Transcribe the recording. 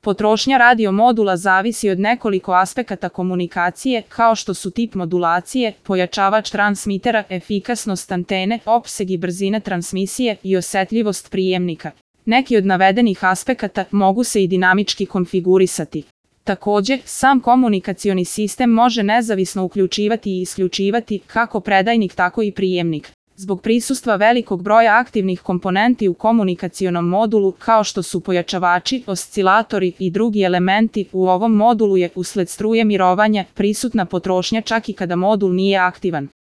Potrošnja radio modula zavisi od nekoliko aspekata komunikacije, kao što su tip modulacije, pojačavač transmitera, efikasnost antene, opseg i brzina transmisije i osetljivost prijemnika. Neki od navedenih aspekata mogu se i dinamički konfigurisati. Takođe, sam komunikacioni sistem može nezavisno uključivati i isključivati kako predajnik, tako i prijemnik. Zbog prisustva velikog broja aktivnih komponenti u komunikacionom modulu, kao što su pojačavači, oscilatori i drugi elementi, u ovom modulu je, usled struje mirovanja, prisutna potrošnja čak i kada modul nije aktivan.